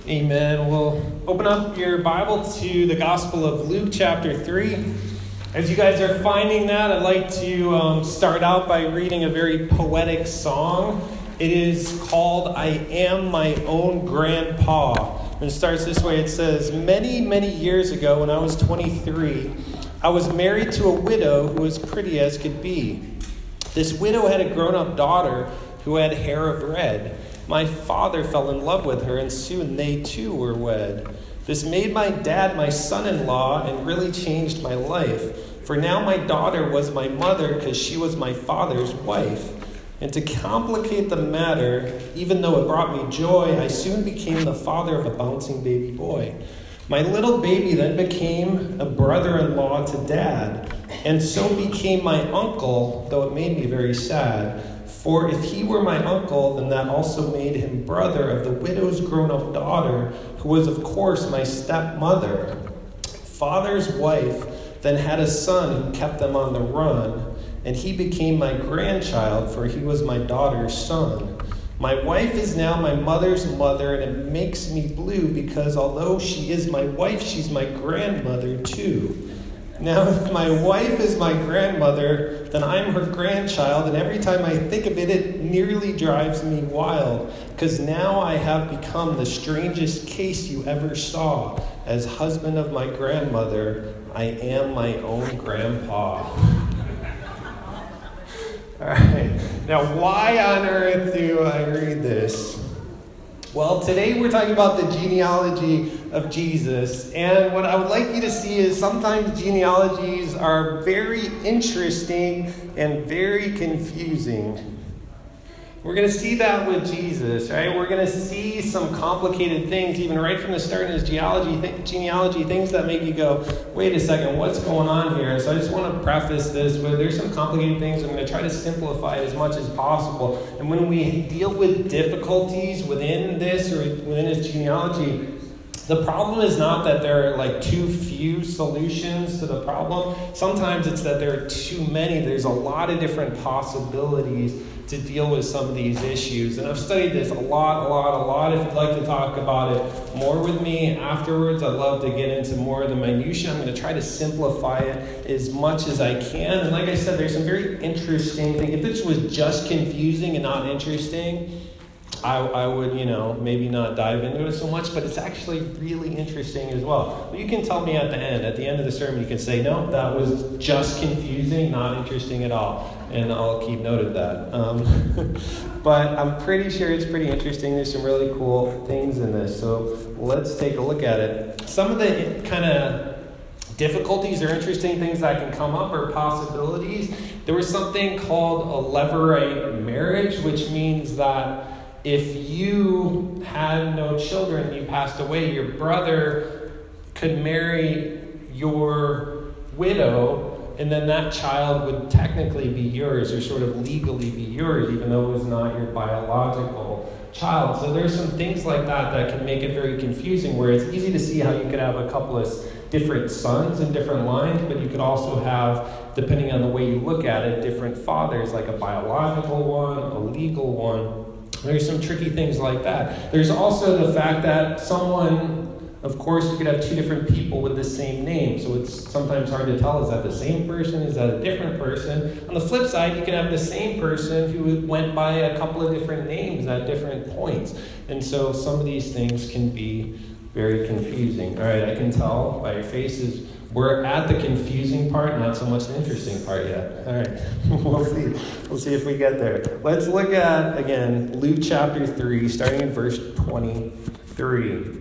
Amen. We'll open up your Bible to the Gospel of Luke chapter 3. As you guys are finding that, I'd like to start out by reading a very poetic song. It is called I Am My Own Grandpa. And it starts this way. It says, many, many years ago when I was 23, I was married to a widow who was pretty as could be. This widow had a grown-up daughter who had hair of red. My father fell in love with her, and soon they too were wed. This made my dad my son-in-law and really changed my life. For now my daughter was my mother because she was my father's wife. And to complicate the matter, even though it brought me joy, I soon became the father of a bouncing baby boy. My little baby then became a brother-in-law to Dad, and so became my uncle, though it made me very sad. For if he were my uncle, then that also made him brother of the widow's grown-up daughter, who was of course my stepmother. Father's wife then had a son who kept them on the run, and he became my grandchild, for he was my daughter's son. My wife is now my mother's mother, and it makes me blue because although she is my wife, she's my grandmother too. Now, if my wife is my grandmother, then I'm her grandchild, and every time I think of it, it nearly drives me wild, because now I have become the strangest case you ever saw. As husband of my grandmother, I am my own grandpa. All right. Now, why on earth do I read this? Well, today we're talking about the genealogy of Jesus. And what I would like you to see is sometimes genealogies are very interesting and very confusing. We're going to see that with Jesus, right? We're going to see some complicated things, even right from the start in his genealogy, things that make you go, wait a second, what's going on here? So I just want to preface this with there's some complicated things. I'm going to try to simplify it as much as possible. And when we deal with difficulties within this or within his genealogy, the problem is not that there are like too few solutions to the problem. Sometimes it's that there are too many. There's a lot of different possibilities to deal with some of these issues. And I've studied this a lot. If you'd like to talk about it more with me afterwards, I'd love to get into more of the minutiae. I'm going to try to simplify it as much as I can. And like I said, there's some very interesting things. If this was just confusing and not interesting, I would, maybe not dive into it so much, but it's actually really interesting as well. But you can tell me at the end of the sermon, you can say, no, that was just confusing, not interesting at all. And I'll keep note of that. But I'm pretty sure it's pretty interesting. There's some really cool things in this. So let's take a look at it. Some of the kind of difficulties or interesting things that can come up or possibilities. There was something called a levirate marriage, which means that if you had no children, you passed away, your brother could marry your widow, and then that child would technically be yours, or sort of legally be yours, even though it was not your biological child. So there's some things like that can make it very confusing, where it's easy to see how you could have a couple of different sons in different lines, but you could also have, depending on the way you look at it, different fathers, like a biological one, a legal one. There's some tricky things like that. There's also the fact that someone, of course, you could have two different people with the same name. So it's sometimes hard to tell, is that the same person? Is that a different person? On the flip side, you can have the same person who went by a couple of different names at different points. And so some of these things can be very confusing. All right, I can tell by your faces, we're at the confusing part, not so much the interesting part yet. All right, we'll see. We'll see if we get there. Let's look at, again, Luke chapter 3, starting in verse 23.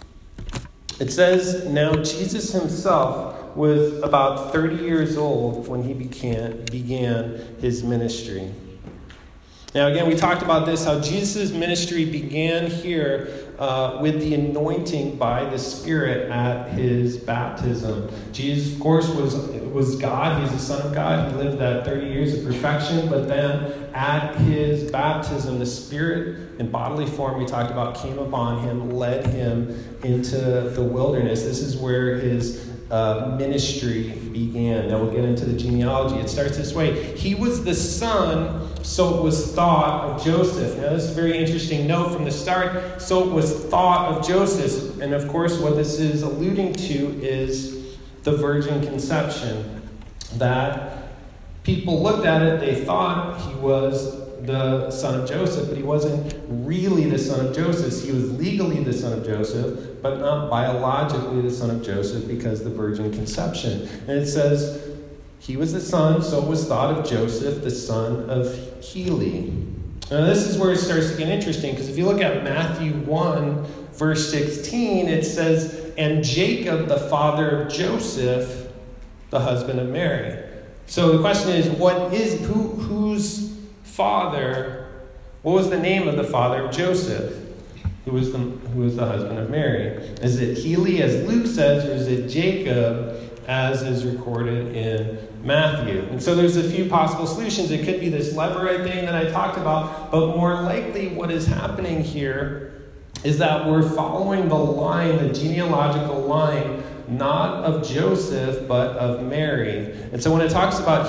It says, now Jesus himself was about 30 years old when he began his ministry. Now, again, we talked about this, how Jesus' ministry began here with the anointing by the Spirit at his baptism. Jesus, of course, was God. He's the Son of God. He lived that 30 years of perfection. But then at his baptism, the Spirit in bodily form, we talked about, came upon him, led him into the wilderness. This is where his ministry began. Now we'll get into the genealogy. It starts this way. He was the son, so it was thought, of Joseph. Now this is a very interesting note from the start. So it was thought of Joseph. And of course what this is alluding to is the virgin conception. That people looked at it, they thought he was the son of Joseph, but he wasn't really the son of Joseph. He was legally the son of Joseph, but not biologically the son of Joseph because the virgin conception. And it says, he was the son, so it was thought of Joseph, the son of Heli. Now this is where it starts to get interesting, because if you look at Matthew 1, verse 16, it says, and Jacob, the father of Joseph, the husband of Mary. So the question is, whose father, what was the name of the father of Joseph, who was the husband of Mary? Is it Heli, as Luke says, or is it Jacob, as is recorded in Matthew? And so there's a few possible solutions. It could be this Levirate thing that I talked about, but more likely what is happening here is that we're following the line, the genealogical line, not of Joseph, but of Mary. And so when it talks about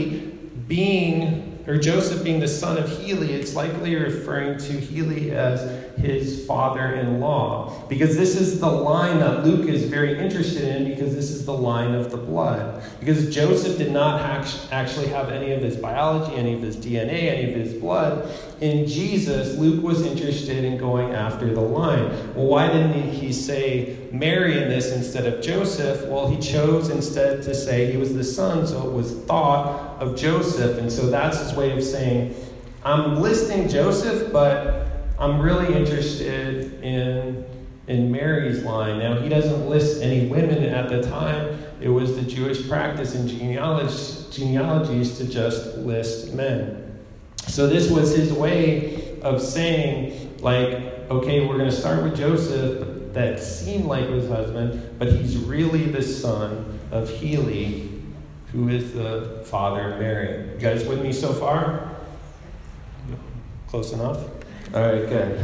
Joseph being the son of Heli, it's likely referring to Heli as his father-in-law. Because this is the line that Luke is very interested in, because this is the line of the blood. Because Joseph did not actually have any of his biology, any of his DNA, any of his blood. In Jesus, Luke was interested in going after the line. Well, why didn't he say Mary in this instead of Joseph? Well, he chose instead to say he was the son, so it was thought of Joseph. And so that's his way of saying, I'm listing Joseph, but I'm really interested in Mary's line. Now, he doesn't list any women at the time. It was the Jewish practice in genealogies to just list men. So this was his way of saying, like, okay, we're going to start with Joseph, that seemed like his husband, but he's really the son of Heli, who is the father of Mary. You guys with me so far? Close enough? All right, good.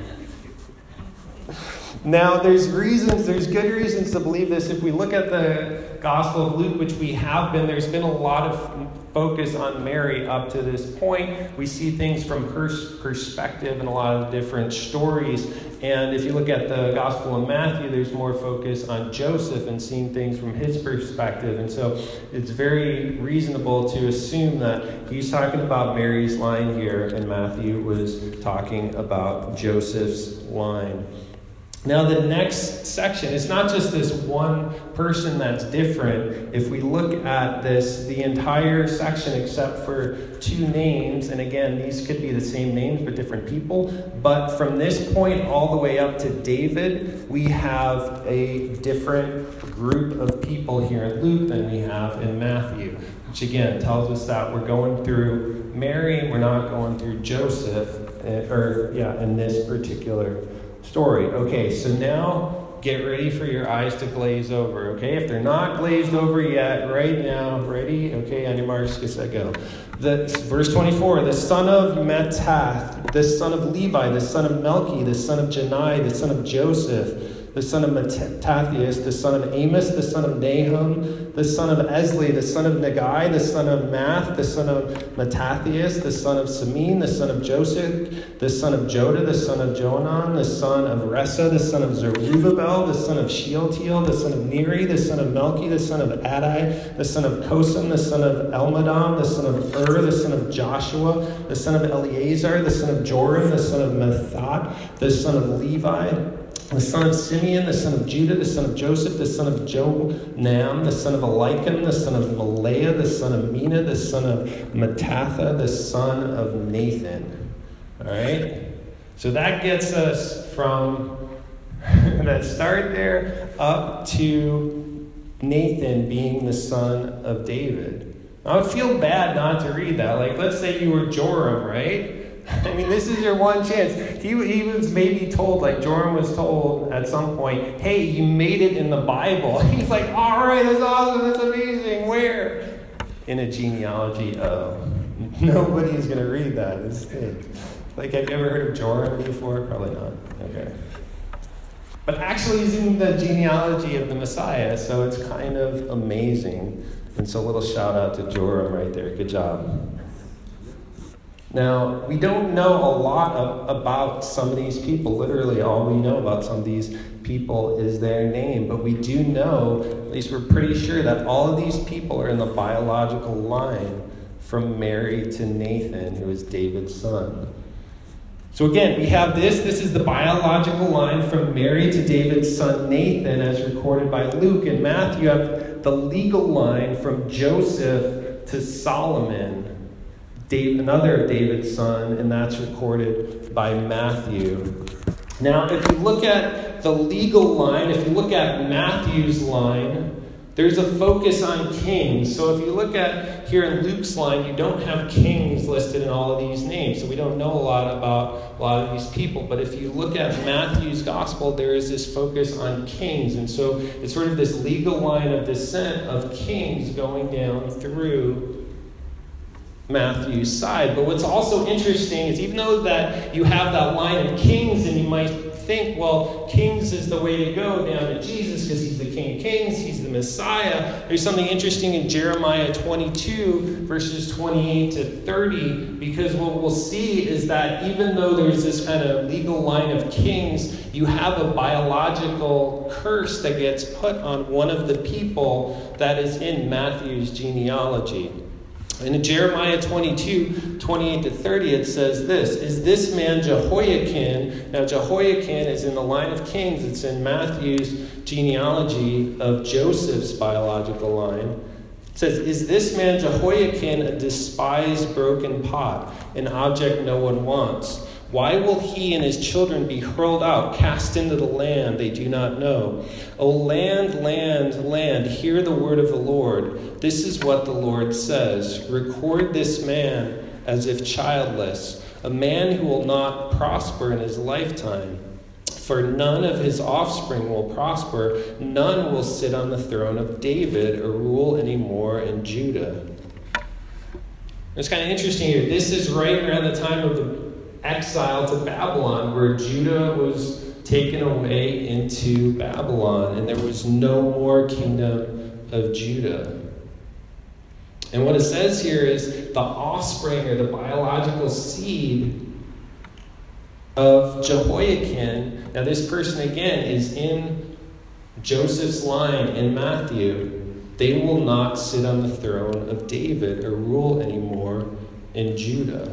Now, there's good reasons to believe this. If we look at the Gospel of Luke, which we have been, there's been a lot of focus on Mary up to this point. We see things from her perspective in a lot of different stories. And if you look at the Gospel of Matthew, there's more focus on Joseph and seeing things from his perspective. And so it's very reasonable to assume that he's talking about Mary's line here, and Matthew was talking about Joseph's line. Now, the next section, it's not just this one person that's different. If we look at this, the entire section except for two names, and again, these could be the same names but different people, but from this point all the way up to David, we have a different group of people here in Luke than we have in Matthew, which again tells us that we're going through Mary, we're not going through Joseph, in this particular story. Okay, so now get ready for your eyes to glaze over, okay? If they're not glazed over yet, right now, ready? Okay, on your marks, get set, go. Verse 24, the son of Matthath, the son of Levi, the son of Melchi, the son of Janai, the son of Joseph, the son of Mattathias, the son of Amos, the son of Nahum, the son of Esli, the son of Nagai, the son of Math, the son of Mattathias, the son of Semin, the son of Joseph, the son of Joda, the son of Johanan, the son of Ressa, the son of Zerubbabel, the son of Shealtiel, the son of Neri, the son of Melchi, the son of Adai, the son of Kosam, the son of Elmadam, the son of the son of Joshua, the son of Eleazar, the son of Joram, the son of Mathat, the son of Levi, the son of Simeon, the son of Judah, the son of Joseph, the son of Jonam, the son of Eliakim, the son of Malaiah, the son of Mina, the son of Mattatha, the son of Nathan. All right? So that gets us from that start there up to Nathan being the son of David. I would feel bad not to read that. Like, let's say you were Joram, right? I mean, this is your one chance. He was maybe told, like Joram was told at some point, hey, you made it in the Bible. He's like, all right, that's awesome, that's amazing. Where? In a genealogy. Oh, nobody's going to read that. It's like, have you ever heard of Joram before? Probably not. Okay. but actually using the genealogy of the Messiah, so it's kind of amazing. And so a little shout out to Joram right there. Good job. Now, we don't know a lot about some of these people. Literally, all we know about some of these people is their name. But we do know, at least we're pretty sure, that all of these people are in the biological line from Mary to Nathan, who is David's son. So again, we have this. This is the biological line from Mary to David's son Nathan, as recorded by Luke. And Matthew, you have the legal line from Joseph to Solomon, another of David's son, and that's recorded by Matthew. Now, if you look at the legal line, if you look at Matthew's line, there's a focus on kings. So if you look at here in Luke's line, you don't have kings listed in all of these names. So we don't know a lot about a lot of these people. But if you look at Matthew's gospel, there is this focus on kings. And so it's sort of this legal line of descent of kings going down through Matthew's side. But what's also interesting is even though that you have that line of kings, and you might think, well, kings is the way to go down to Jesus because he's the King of Kings, he's the Messiah. There's something interesting in Jeremiah 22, verses 28 to 30, because what we'll see is that even though there's this kind of legal line of kings, you have a biological curse that gets put on one of the people that is in Matthew's genealogy. And in Jeremiah 22, 28 to 30, it says this, "Is this man Jehoiakim?" Now, Jehoiakim is in the line of kings. It's in Matthew's genealogy of Joseph's biological line. It says, "Is this man Jehoiakim a despised broken pot, an object no one wants? Why will he and his children be hurled out, cast into the land they do not know? O land, land, land, hear the word of the Lord. This is what the Lord says. Record this man as if childless, a man who will not prosper in his lifetime. For none of his offspring will prosper, none will sit on the throne of David or rule anymore in Judah." It's kind of interesting here. This is right around the time of the exile to Babylon, where Judah was taken away into Babylon, and there was no more kingdom of Judah. And what it says here is the offspring or the biological seed of Jehoiakim. Now, this person again is in Joseph's line in Matthew. They will not sit on the throne of David or rule anymore in Judah.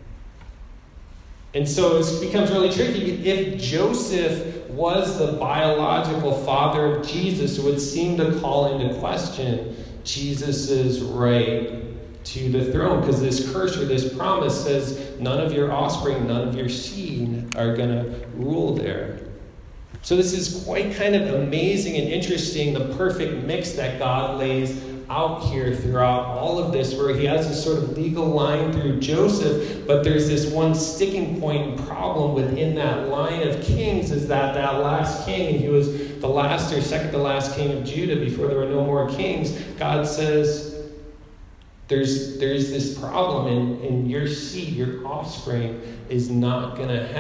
And so it becomes really tricky. If Joseph was the biological father of Jesus, it would seem to call into question Jesus' right to the throne, because this curse or this promise says none of your offspring, none of your seed are going to rule there. So this is quite kind of amazing and interesting, the perfect mix that God lays out here throughout all of this, where he has this sort of legal line through Joseph, but there's this one sticking point and problem within that line of kings, is that last king, and he was the last or second to last king of Judah before there were no more kings. God says there's this problem in your seed, your offspring is not going to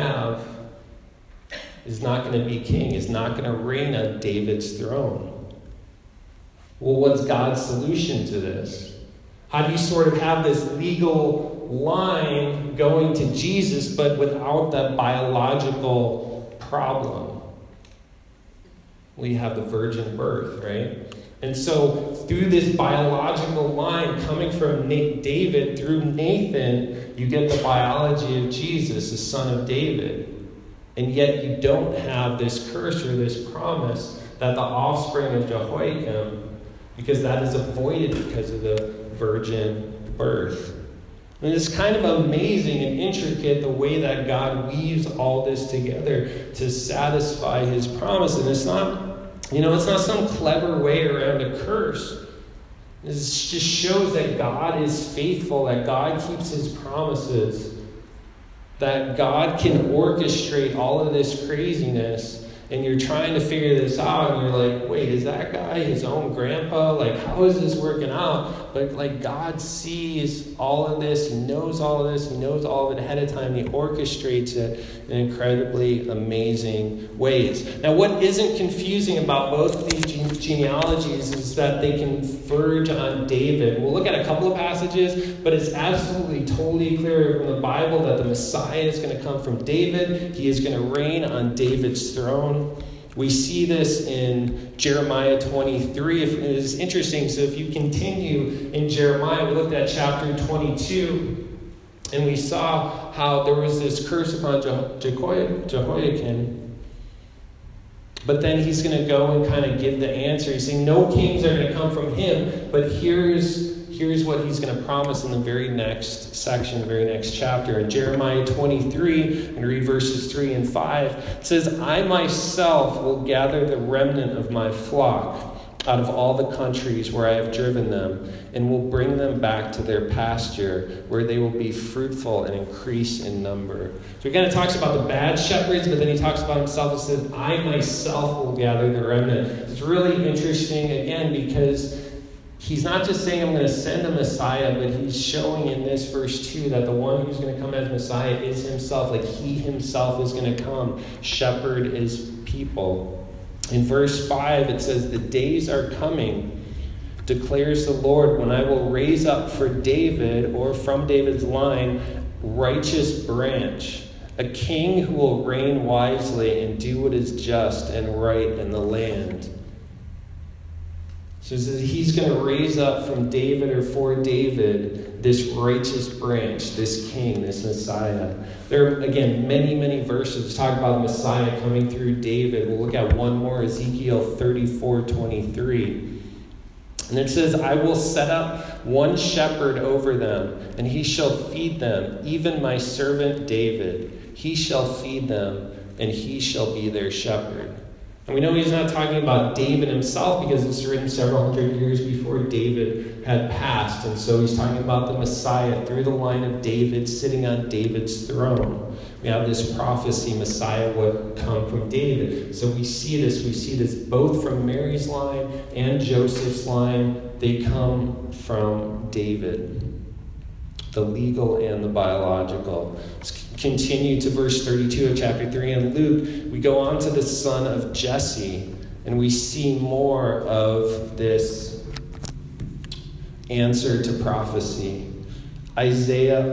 be king, is not going to reign on David's throne. Well, what's God's solution to this? How do you sort of have this legal line going to Jesus, but without that biological problem? Well, you have the virgin birth, right? And so through this biological line coming from David through Nathan, you get the biology of Jesus, the son of David. And yet you don't have this curse or this promise that the offspring of Jehoiakim, because that is avoided because of the virgin birth. And it's kind of amazing and intricate the way that God weaves all this together to satisfy his promise. And it's not some clever way around a curse. It just shows that God is faithful, that God keeps his promises, that God can orchestrate all of this craziness and you're trying to figure this out, and you're like, wait, is that guy his own grandpa? Like, how is this working out? But like, God sees all of this, he knows all of this, he knows all of it ahead of time, he orchestrates it in incredibly amazing ways. Now, what isn't confusing about both of these genealogies is that they converge on David. We'll look at a couple of passages, but it's absolutely totally clear from the Bible that the Messiah is going to come from David. He is going to reign on David's throne. We see this in Jeremiah 23. It is interesting. So if you continue in Jeremiah, we looked at chapter 22, and we saw how there was this curse upon Jehoiakim. But then he's going to go and kind of give the answer. He's saying no kings are going to come from him, but here's what he's going to promise in the very next section, the very next chapter. In Jeremiah 23, and read verses 3 and 5, it says, I myself will gather the remnant of my flock out of all the countries where I have driven them, and will bring them back to their pasture, where they will be fruitful and increase in number. So he kind of talks about the bad shepherds, but then he talks about himself and says, I myself will gather the remnant. It's really interesting, again, because he's not just saying I'm going to send a Messiah, but he's showing in this verse 2 that the one who's going to come as Messiah is himself. Like, he himself is going to come, shepherd his people. In verse 5, it says, the days are coming, declares the Lord, when I will raise up for David, or from David's line, righteous branch, a king who will reign wisely and do what is just and right in the land. So it says he's going to raise up from David, or for David, this righteous branch, this king, this Messiah. There are, again, many, many verses talk about the Messiah coming through David. We'll look at one more, Ezekiel 34:23. And it says, I will set up one shepherd over them, and he shall feed them, even my servant David. He shall feed them, and he shall be their shepherd. And we know he's not talking about David himself, because it's written several hundred years before David had passed. And so he's talking about the Messiah through the line of David, sitting on David's throne. We have this prophecy, Messiah would come from David. So we see this both from Mary's line and Joseph's line. They come from David, the legal and the biological. Let's continue to verse 32 of chapter 3 in Luke. We go on to the son of Jesse, and we see more of this answer to prophecy. Isaiah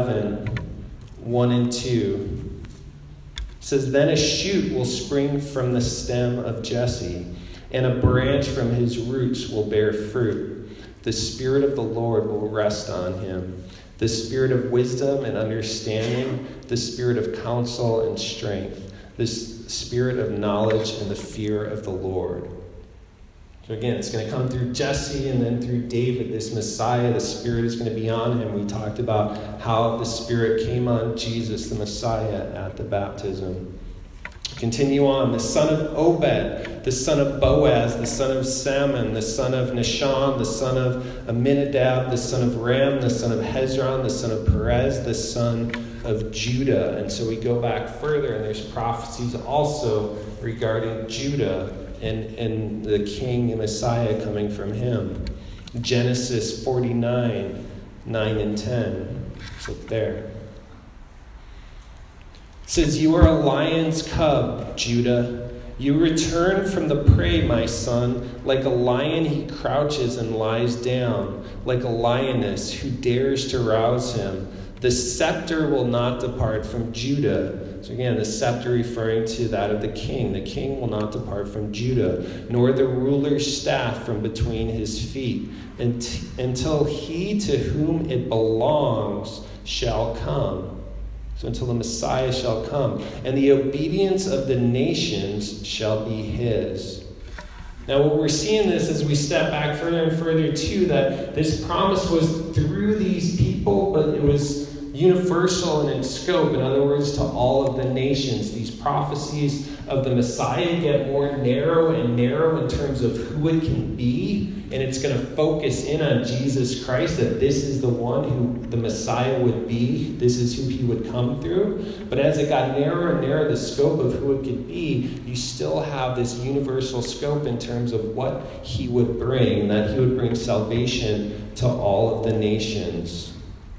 11:1 and 2 says, then a shoot will spring from the stem of Jesse, and a branch from his roots will bear fruit. The Spirit of the Lord will rest on him, the Spirit of wisdom and understanding, the Spirit of counsel and strength, the Spirit of knowledge and the fear of the Lord. So again, it's going to come through Jesse and then through David, this Messiah. The Spirit is going to be on him. We talked about how the Spirit came on Jesus, the Messiah, at the baptism. Continue on. The son of Obed, the son of Boaz, the son of Salmon, the son of Nahshon, the son of Amminadab, the son of Ram, the son of Hezron, the son of Perez, the son of Judah. And so we go back further, and there's prophecies also regarding Judah and the king and Messiah coming from him. Genesis 49, 9 and 10. Let's look there. It says, you are a lion's cub, Judah. You return from the prey, my son. Like a lion he crouches and lies down, like a lioness who dares to rouse him. The scepter will not depart from Judah. So again, the scepter referring to that of the king. The king will not depart from Judah, nor the ruler's staff from between his feet, until he to whom it belongs shall come. So until the Messiah shall come. And the obedience of the nations shall be his. Now what we're seeing this as we step back further and further too, that this promise was through these people, but it was universal in its scope. In other words, to all of the nations. These prophecies of the Messiah get more narrow and narrow in terms of who it can be. And it's going to focus in on Jesus Christ, that this is the one who the Messiah would be. This is who he would come through. But as it got narrower and narrower, the scope of who it could be, you still have this universal scope in terms of what he would bring, that he would bring salvation to all of the nations.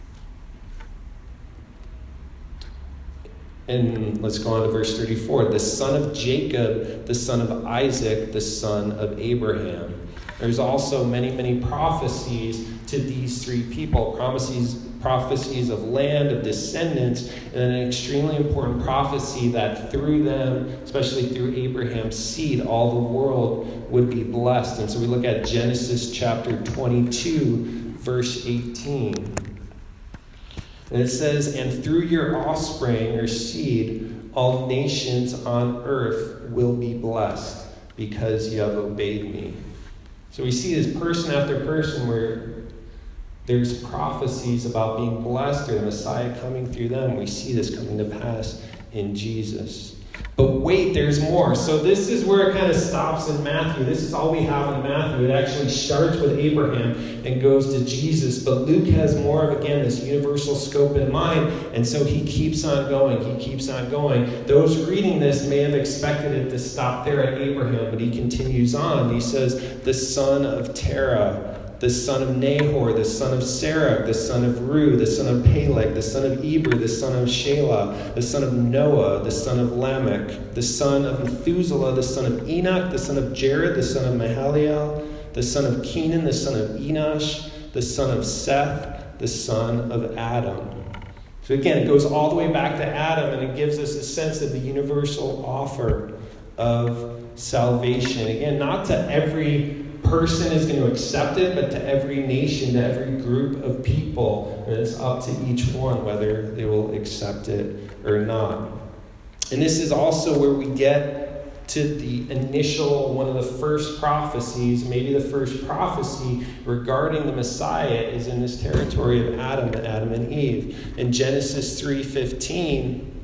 And let's go on to verse 34. The son of Jacob, the son of Isaac, the son of Abraham. There's also many, many prophecies to these three people. Prophecies of land, of descendants, and an extremely important prophecy that through them, especially through Abraham's seed, all the world would be blessed. And so we look at Genesis chapter 22, verse 18. And it says, "And through your offspring, or seed, all nations on earth will be blessed, because you have obeyed me." So we see this person after person where there's prophecies about being blessed or the Messiah coming through them. We see this coming to pass in Jesus. But wait, there's more. So this is where it kind of stops in Matthew. This is all we have in Matthew. It actually starts with Abraham and goes to Jesus. But Luke has more of, again, this universal scope in mind. And so he keeps on going. He keeps on going. Those reading this may have expected it to stop there at Abraham, but he continues on. He says, the son of Terah, the son of Nahor, the son of Serach, the son of Ru, the son of Peleg, the son of Eber, the son of Shelah, the son of Noah, the son of Lamech, the son of Methuselah, the son of Enoch, the son of Jared, the son of Mahalalel, the son of Kenan, the son of Enosh, the son of Seth, the son of Adam. So again, it goes all the way back to Adam, and it gives us a sense of the universal offer of salvation. Again, not to every person is going to accept it, but to every nation, to every group of people. And it's up to each one whether they will accept it or not. And this is also where we get to the initial, one of the first prophecies, maybe the first prophecy regarding the Messiah is in this territory of Adam and Eve. In Genesis 3:15, it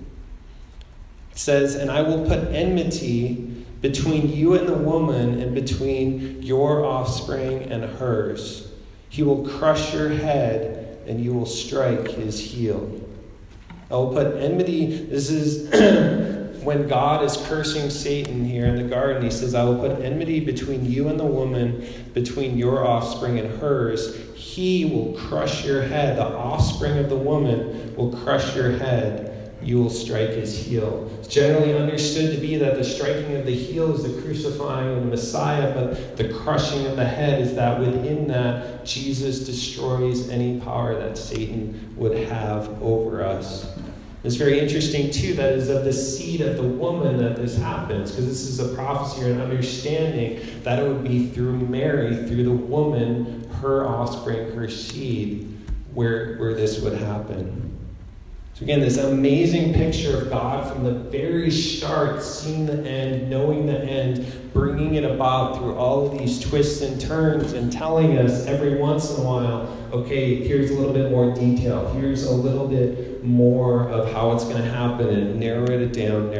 says, "And I will put enmity between you and the woman, and between your offspring and hers. He will crush your head, and you will strike his heel." I will put enmity. This is when God is cursing Satan here in the garden. He says, "I will put enmity between you and the woman, between your offspring and hers. He will crush your head." The offspring of the woman will crush your head. You will strike his heel. It's generally understood to be that the striking of the heel is the crucifying of the Messiah, but the crushing of the head is that within that, Jesus destroys any power that Satan would have over us. It's very interesting, too, that it is of the seed of the woman that this happens, because this is a prophecy or an understanding that it would be through Mary, through the woman, her offspring, her seed, where this would happen. So again, this amazing picture of God from the very start, seeing the end, knowing the end, bringing it about through all of these twists and turns, and telling us every once in a while, okay, here's a little bit more detail. Here's a little bit more of how it's going to happen, and narrowed it down,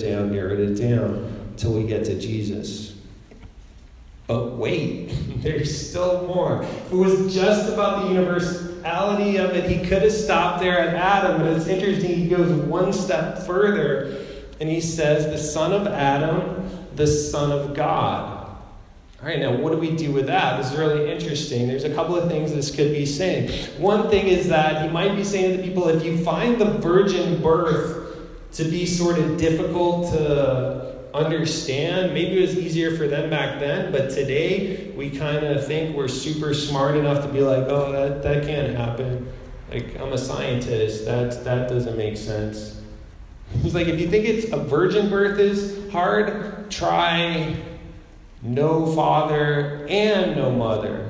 until we get to Jesus. But wait, there's still more. If it was just about the universality of it, he could have stopped there at Adam, but it's interesting, he goes one step further, and he says, the son of Adam, the son of God. All right, now what do we do with that? This is really interesting. There's a couple of things this could be saying. One thing is that he might be saying to the people, if you find the virgin birth to be sort of difficult to understand, maybe it was easier for them back then, but today we kind of think we're super smart enough to be like, oh, that can't happen. Like, I'm a scientist. That doesn't make sense. He's like, if you think it's a virgin birth is hard, try no father and no mother.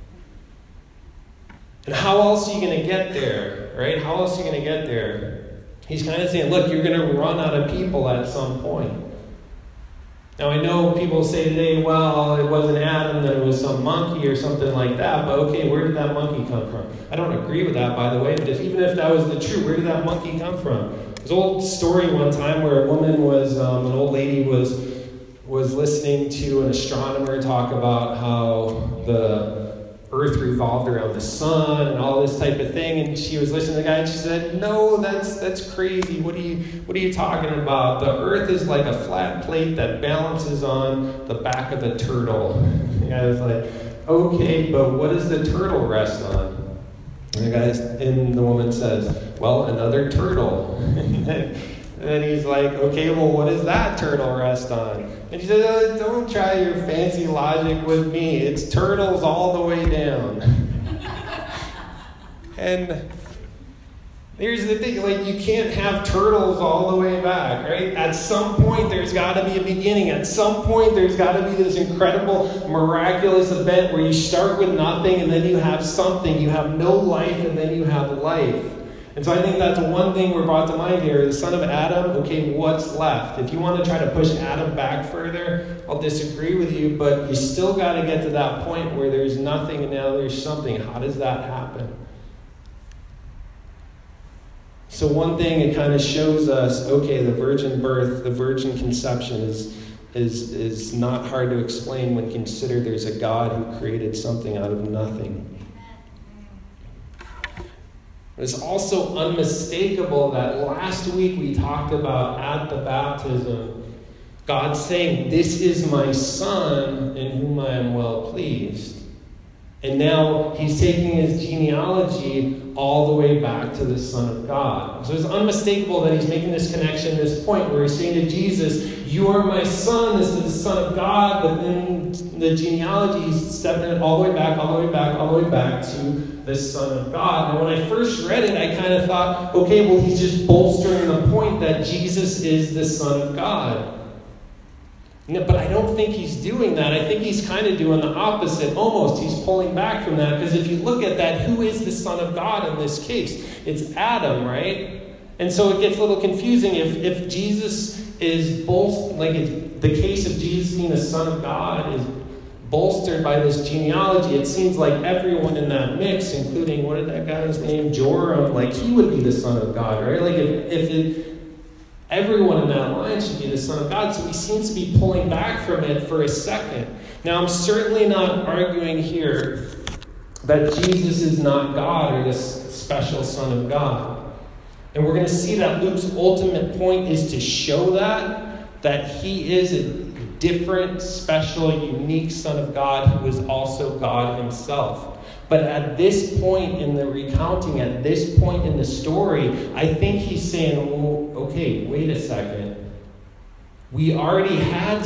And how else are you going to get there, right? How else are you going to get there? He's kind of saying, look, you're going to run out of people at some point. Now, I know people say today, well, it wasn't Adam, that it was some monkey or something like that, but okay, where did that monkey come from? I don't agree with that, by the way, but even if that was the truth, where did that monkey come from? There's an old story one time where a woman was, an old lady was listening to an astronomer talk about how the Earth revolved around the sun and all this type of thing, and she was listening to the guy and she said, "No, that's crazy. What are you talking about? The Earth is like a flat plate that balances on the back of a turtle." And the guy was like, "Okay, but what does the turtle rest on?" And the woman says, "Well, another turtle." And then he's like, "Okay, well, what does that turtle rest on?" And she said, "Oh, don't try your fancy logic with me. It's turtles all the way down." And here's the thing, like, you can't have turtles all the way back, right? At some point, there's got to be a beginning. At some point, there's got to be this incredible, miraculous event where you start with nothing and then you have something. You have no life and then you have life. And so I think that's one thing we're brought to mind here. The son of Adam, okay, what's left? If you want to try to push Adam back further, I'll disagree with you, but you still got to get to that point where there's nothing and now there's something. How does that happen? So one thing, it kind of shows us, okay, the virgin birth, the virgin conception is not hard to explain when considered there's a God who created something out of nothing. It's also unmistakable that last week we talked about at the baptism, God saying, "This is my son in whom I am well pleased." And now he's taking his genealogy all the way back to the Son of God. So it's unmistakable that he's making this connection, this point where he's saying to Jesus, "You are my son, this is the Son of God," but then the genealogy, he's stepping it all the way back, all the way back, all the way back to the Son of God. And when I first read it, I kind of thought, okay, well, he's just bolstering the point that Jesus is the Son of God. No, but I don't think he's doing that. I think he's kind of doing the opposite. Almost, he's pulling back from that. Because if you look at that, who is the Son of God in this case? It's Adam, right? And so it gets a little confusing. If Jesus is both, like it's the case of Jesus being the Son of God is bolstered by this genealogy, it seems like everyone in that mix, including, what did that guy's name? Joram, like he would be the Son of God, right? Like everyone in that line should be the Son of God. So he seems to be pulling back from it for a second. Now, I'm certainly not arguing here that Jesus is not God or this special Son of God. And we're going to see that Luke's ultimate point is to show that he is a different, special, unique Son of God who is also God himself. But at this point in the recounting, at this point in the story, I think he's saying, well, okay, wait a second. We already had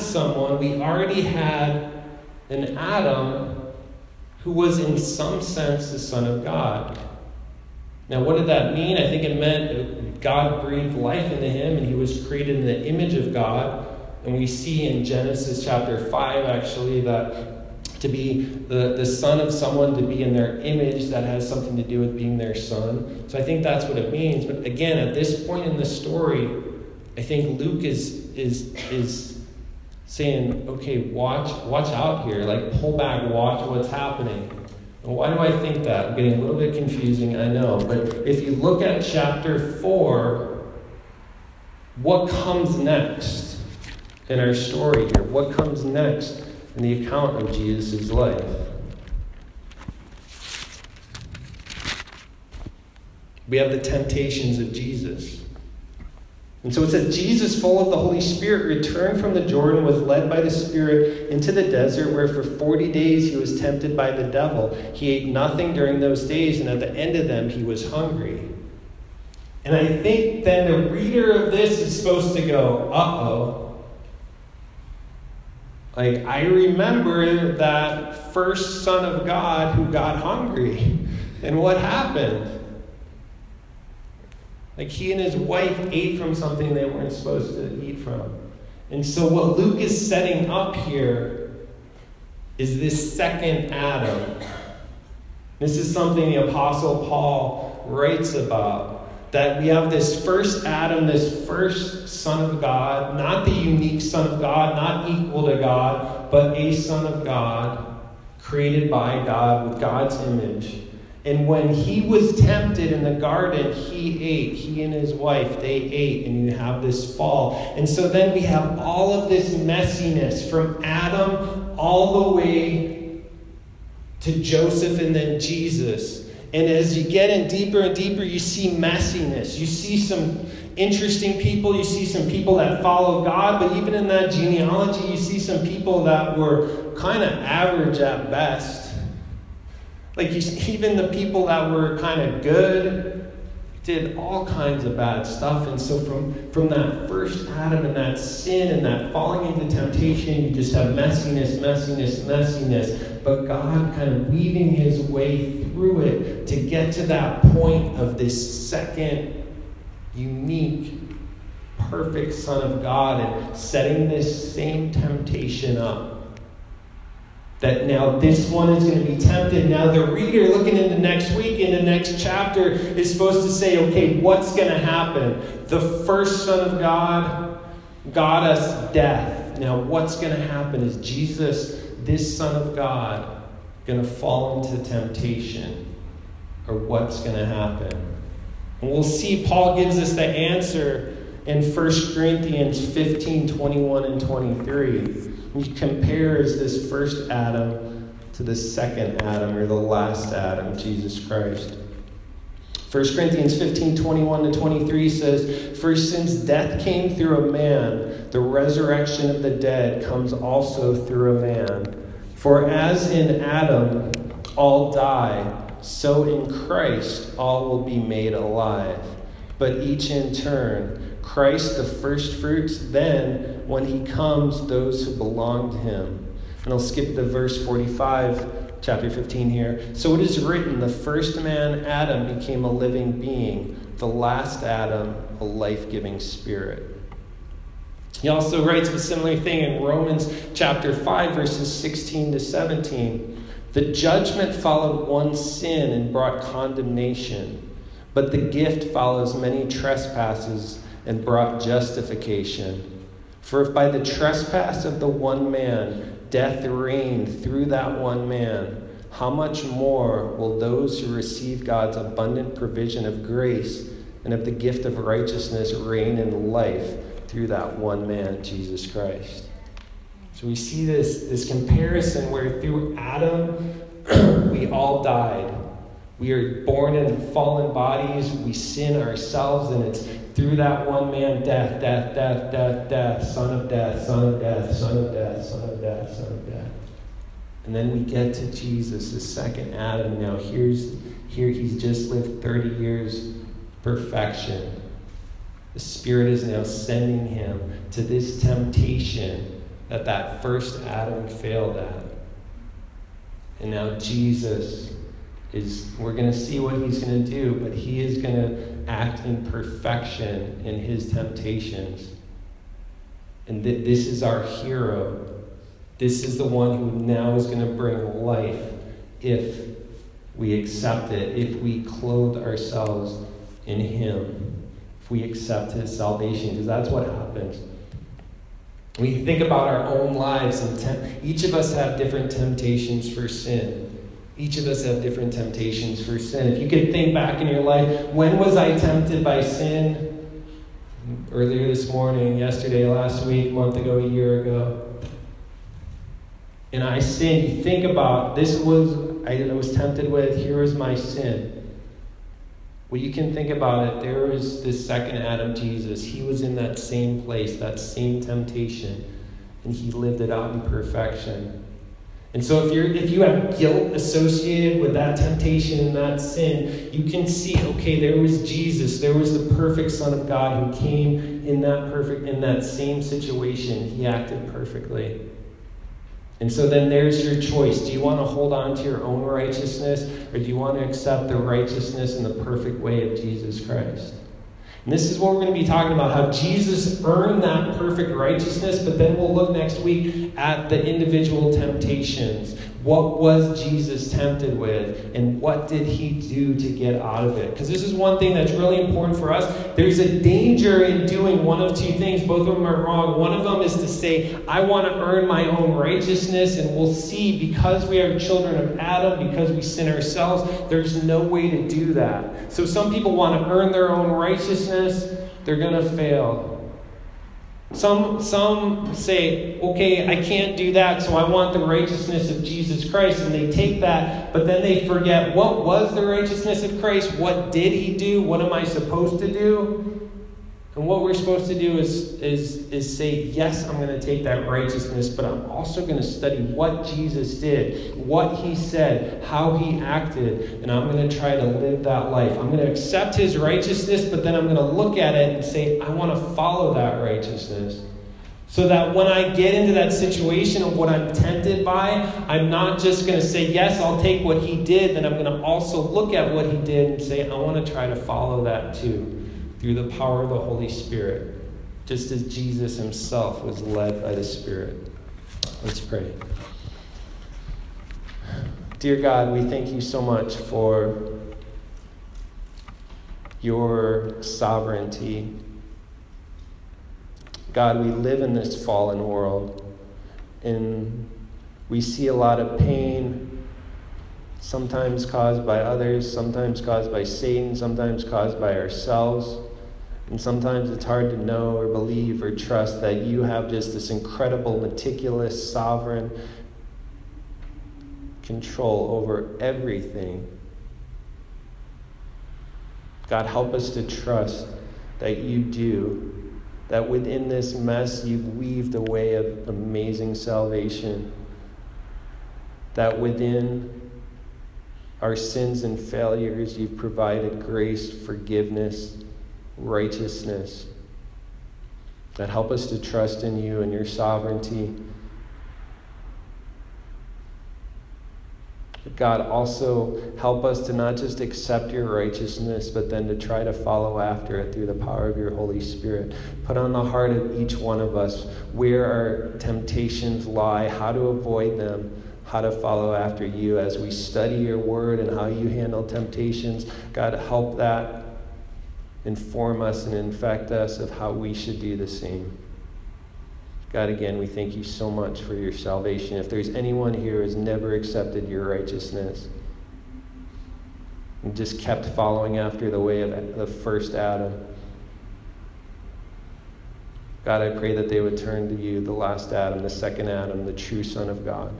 an Adam who was in some sense the Son of God. Now, what did that mean? I think it meant God breathed life into him and he was created in the image of God. And we see in Genesis chapter 5, actually, that to be the son of someone, to be in their image, that has something to do with being their son. So I think that's what it means. But again, at this point in the story, I think Luke is saying, okay, watch out here. Like, pull back, watch what's happening. And why do I think that? I'm getting a little bit confusing, I know. But if you look at chapter 4, what comes next in our story here? What comes next in the account of Jesus' life? We have the temptations of Jesus. And so it says, Jesus, full of the Holy Spirit, returned from the Jordan, was led by the Spirit into the desert, where for 40 days he was tempted by the devil. He ate nothing during those days, and at the end of them he was hungry. And I think then the reader of this is supposed to go, uh-oh. Like, I remember that first Son of God who got hungry. And what happened? Like, he and his wife ate from something they weren't supposed to eat from. And so what Luke is setting up here is this second Adam. This is something the Apostle Paul writes about. That we have this first Adam, this first Son of God, not the unique Son of God, not equal to God, but a Son of God, created by God with God's image. And when he was tempted in the garden, he ate. He and his wife, they ate, and you have this fall. And so then we have all of this messiness from Adam all the way to Joseph and then Jesus. And as you get in deeper and deeper, you see messiness. You see some interesting people. You see some people that follow God. But even in that genealogy, you see some people that were kind of average at best. Like even the people that were kind of good did all kinds of bad stuff. And so from that first Adam and that sin and that falling into temptation, you just have messiness. But God kind of weaving his way through it to get to that point of this second, unique, perfect Son of God and setting this same temptation up. That now this one is going to be tempted. Now the reader looking into next week, in the next chapter, is supposed to say, okay, what's going to happen? The first Son of God got us death. Now what's going to happen? Is Jesus, this Son of God, going to fall into temptation? Or what's going to happen? And we'll see Paul gives us the answer in 1 Corinthians 15, 21 and 23. He compares this first Adam to the second Adam, or the last Adam, Jesus Christ. 1 Corinthians 15, 21 to 23 says, "For since death came through a man, the resurrection of the dead comes also through a man. For as in Adam all die, so in Christ all will be made alive, but each in turn. Christ the firstfruits, then when he comes, those who belong to him." And I'll skip to verse 45, chapter 15 here. "So it is written, the first man, Adam, became a living being. The last Adam, a life-giving spirit." He also writes a similar thing in Romans chapter 5, verses 16 to 17. "The judgment followed one sin and brought condemnation, but the gift follows many trespasses and brought justification. For if by the trespass of the one man death reigned through that one man, how much more will those who receive God's abundant provision of grace and of the gift of righteousness reign in life through that one man, Jesus Christ?" So we see this comparison where through Adam we all died. We are born in fallen bodies. We sin ourselves, and it's through that one man, death, son of death, son of death, son of death, son of death, son of death. And then we get to Jesus, the second Adam. Now here he's just lived 30 years perfection. The Spirit is now sending him to this temptation that first Adam failed at. And now Jesus we're going to see what he's going to do, but he is going to act in perfection in his temptations. And this is our hero. This is the one who now is going to bring life if we accept it, if we clothe ourselves in him, if we accept his salvation, because that's what happens. We think about our own lives, and each of us have different temptations for sin. Each of us have different temptations for sin. If you could think back in your life, when was I tempted by sin? Earlier this morning, yesterday, last week, a month ago, a year ago. And I sinned. You think about, I was tempted with, here was my sin. Well, you can think about it. There was this second Adam, Jesus. He was in that same place, that same temptation, and he lived it out in perfection. And so if you have guilt associated with that temptation and that sin, you can see, okay, there was Jesus. There was the perfect Son of God who came in that same situation. He acted perfectly. And so then there's your choice. Do you want to hold on to your own righteousness, or do you want to accept the righteousness and the perfect way of Jesus Christ? And this is what we're going to be talking about, how Jesus earned that perfect righteousness, but then we'll look next week at the individual temptations. What was Jesus tempted with, and what did he do to get out of it? Because this is one thing that's really important for us. There's a danger in doing one of two things. Both of them are wrong. One of them is to say, I want to earn my own righteousness, and we'll see, because we are children of Adam, because we sin ourselves, there's no way to do that. So some people want to earn their own righteousness. They're going to fail. Some say, okay, I can't do that, so I want the righteousness of Jesus Christ. And they take that, but then they forget, what was the righteousness of Christ? What did he do? What am I supposed to do? And what we're supposed to do is say, yes, I'm going to take that righteousness, but I'm also going to study what Jesus did, what he said, how he acted, and I'm going to try to live that life. I'm going to accept his righteousness, but then I'm going to look at it and say, I want to follow that righteousness. So that when I get into that situation of what I'm tempted by, I'm not just going to say, yes, I'll take what he did, then I'm going to also look at what he did and say, I want to try to follow that too, through the power of the Holy Spirit, just as Jesus himself was led by the Spirit. Let's pray. Dear God, we thank you so much for your sovereignty. God, we live in this fallen world, and we see a lot of pain, sometimes caused by others, sometimes caused by Satan, sometimes caused by ourselves. And sometimes it's hard to know or believe or trust that you have just this incredible, meticulous, sovereign control over everything. God, help us to trust that you do, that within this mess you've weaved a way of amazing salvation, that within our sins and failures you've provided grace, forgiveness, righteousness. That help us to trust in you and your sovereignty. But God, also help us to not just accept your righteousness, but then to try to follow after it through the power of your Holy Spirit. Put on the heart of each one of us where our temptations lie, how to avoid them, how to follow after you as we study your word and how you handle temptations. God, help that inform us and infect us of how we should do the same. God, again, we thank you so much for your salvation. If there's anyone here who has never accepted your righteousness and just kept following after the way of the first Adam, God, I pray that they would turn to you, the last Adam, the second Adam, the true Son of God.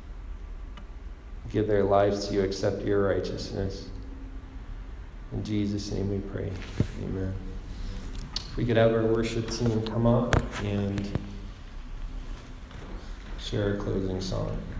Give their lives to you, accept your righteousness. In Jesus' name we pray. Amen. If we could have our worship team come up and share our closing song.